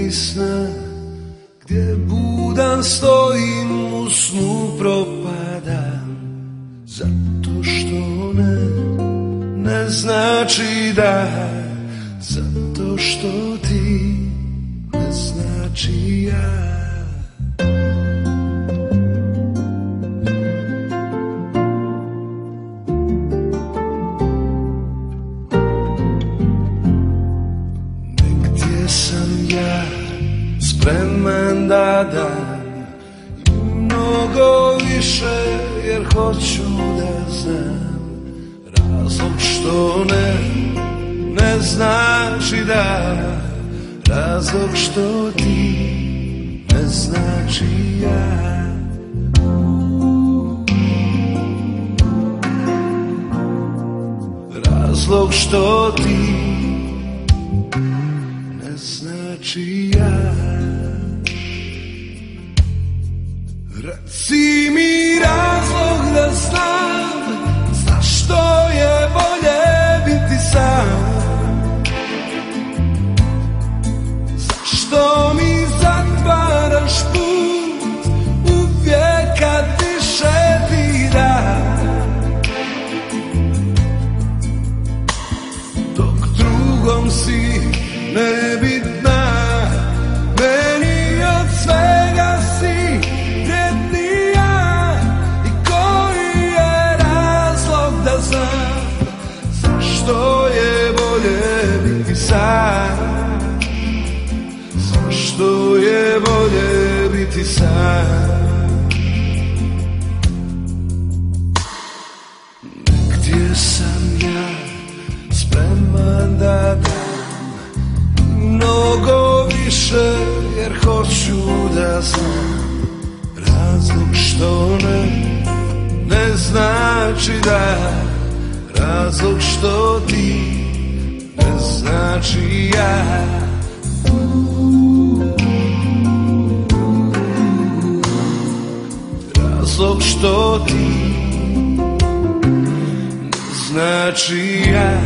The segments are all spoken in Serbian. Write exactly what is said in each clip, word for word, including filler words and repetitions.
mi sna, gdje budan stojim, u snu propadam, zato što ne, ne znači da, zato što ti ne znači ja. Spreman da dam i mnogo više, jer hoću da znam razlog što ne, ne znači da, razlog što ti ne znači ja. Razlog što ti ne znači ja. Reci mi razlog da znam, zašto je bolje biti sam. Zašto mi zatvaraš put uvijek kad više ti dam, dok drugom si nebitna, meni od svega si vrjednija. I koji je razlog da znam, zašto je bolje biti sam, zašto je bolje biti sam. Gdje sam ja spreman da dam mnogo više, jer hoću da znam razlog što ne, ne znači da, razlog što ti ne znači ja. Razlog što ti ne znači ja.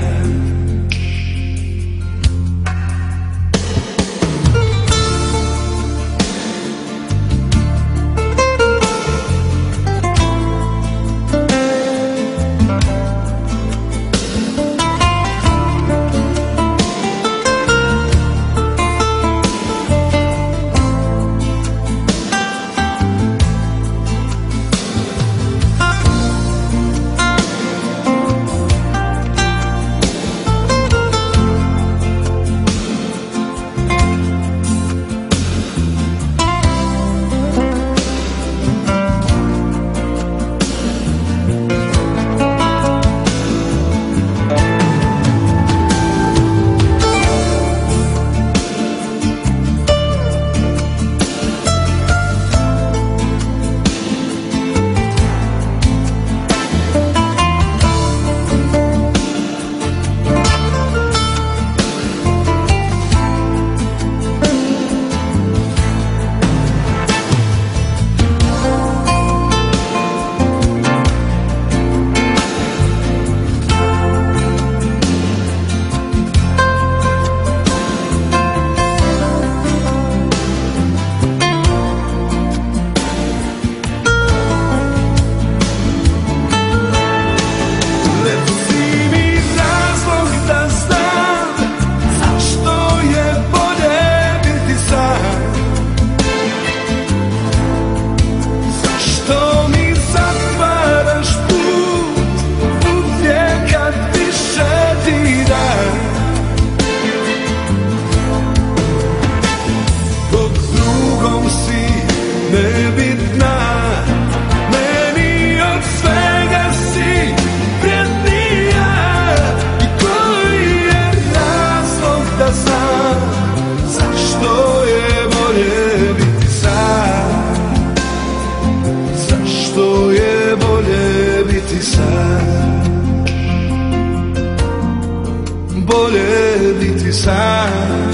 Bolje biti sam.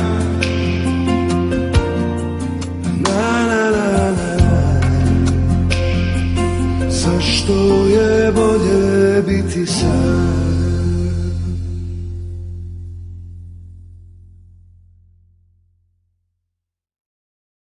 Na, na, na, na. Zašto je bolje biti sam?